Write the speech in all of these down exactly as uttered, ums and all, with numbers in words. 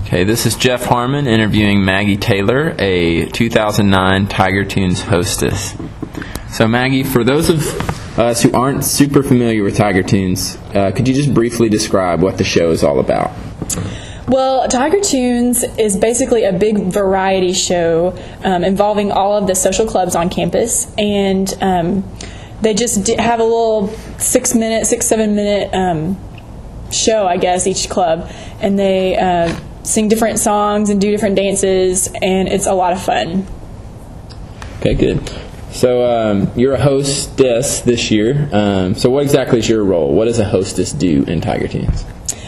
Okay, this is Jeff Harmon interviewing Maggie Taylor, a two thousand nine Tiger Tunes hostess. So Maggie, for those of us who aren't super familiar with Tiger Tunes, uh, could you just briefly describe what the show is all about? Well, Tiger Tunes is basically a big variety show um, involving all of the social clubs on campus, and um, they just d- have a little six-minute, six, seven-minute um, show, I guess, each club, and they uh, sing different songs and do different dances, and it's a lot of fun. Okay, good. So um, you're a hostess this year. Um, so what exactly is your role? What does a hostess do in Tiger Tunes?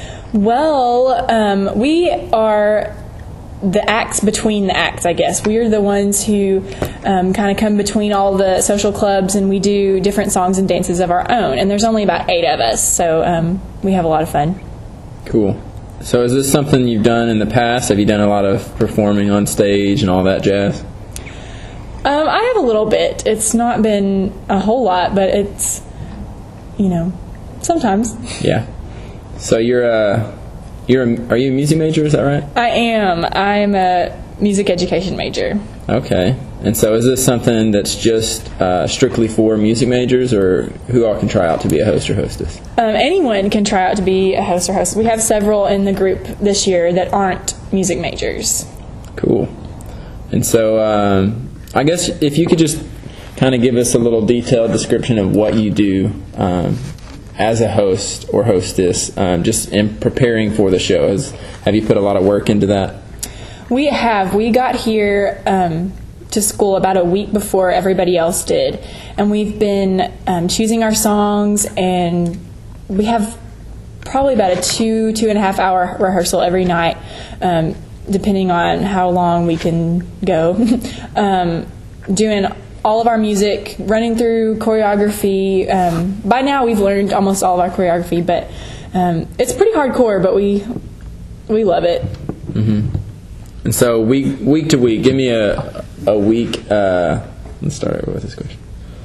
Well, um, we are the acts between the acts, I guess. We are the ones who um, kind of come between all the social clubs, and we do different songs and dances of our own. And there's only about eight of us, so um, we have a lot of fun. Cool. So is this something you've done in the past? Have you done a lot of performing on stage and all that jazz? Um, I have a little bit. It's not been a whole lot, but it's, you know, sometimes. Yeah. So you're a, you're a, are you a music major, is that right? I am. I'm a music education major. Okay. And so is this something that's just uh, strictly for music majors, or who all can try out to be a host or hostess? Um, anyone can try out to be a host or hostess. We have several in the group this year that aren't music majors. Cool. And so um, I guess if you could just kind of give us a little detailed description of what you do um, as a host or hostess, um, just in preparing for the show. Has, have you put a lot of work into that? We have. We got here um, to school about a week before everybody else did, and we've been um, choosing our songs, and we have probably about a two, two and a half hour rehearsal every night, um, depending on how long we can go, um, doing all of our music, running through choreography. Um, by now we've learned almost all of our choreography, but um, it's pretty hardcore, but we we love it. Mm-hmm. And so week week to week, give me a a week. Uh, let's start over with this question.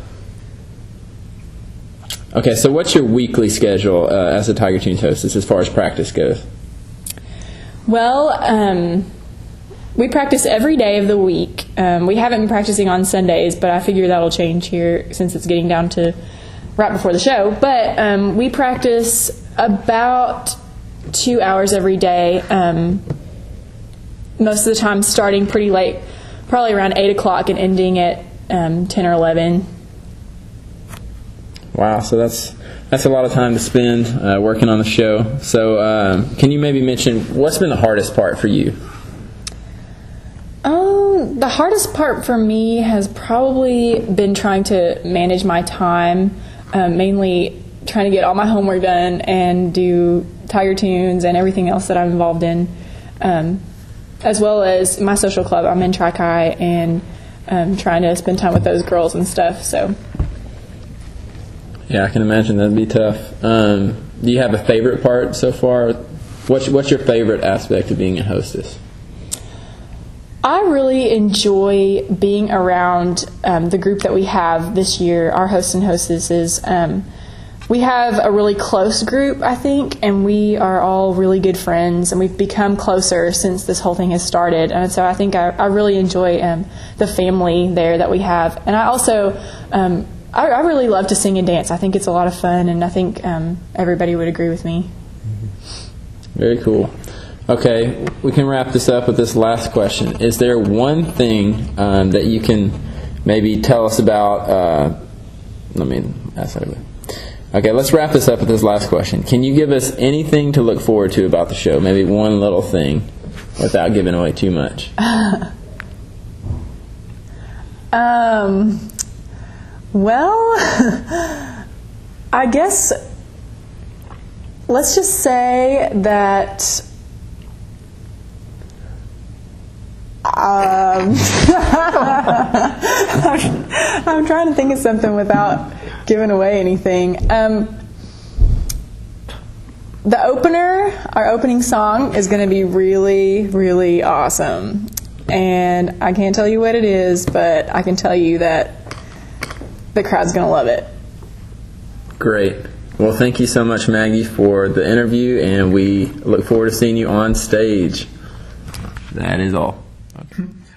Okay, so what's your weekly schedule uh, as a Tiger Tunes hostess as far as practice goes? Well, um, we practice every day of the week. Um, we haven't been practicing on Sundays, but I figure that'll change here since it's getting down to right before the show. But um, we practice about two hours every day, um, most of the time starting pretty late, probably around eight o'clock and ending at um, ten or eleven. Wow, so that's that's a lot of time to spend uh, working on the show. So um, can you maybe mention what's been the hardest part for you? Um, the hardest part for me has probably been trying to manage my time, um, mainly trying to get all my homework done and do Tiger Tunes and everything else that I'm involved in, um, as well as my social club. I'm in Tri-Chi and um, trying to spend time with those girls and stuff. So. Yeah, I can imagine that'd be tough. Um, do you have a favorite part so far? What's what's your favorite aspect of being a hostess? I really enjoy being around um, the group that we have this year, our hosts and hostesses. Um, we have a really close group, I think, and we are all really good friends, and we've become closer since this whole thing has started. And so I think I, I really enjoy um, the family there that we have. And I also... Um, I, I really love to sing and dance. I think it's a lot of fun, and I think um, everybody would agree with me. Very cool. Okay, we can wrap this up with this last question. Is there one thing um, that you can maybe tell us about? Uh, let me ask that again. Okay, let's wrap this up with this last question. Can you give us anything to look forward to about the show? Maybe one little thing without giving away too much. um... Well, I guess let's just say that um, I'm trying to think of something without giving away anything. Um, the opener, our opening song, is going to be really, really awesome. And I can't tell you what it is, but I can tell you that the crowd's going to love it. Great. Well, thank you so much, Maggie, for the interview, and we look forward to seeing you on stage. That is all. Okay.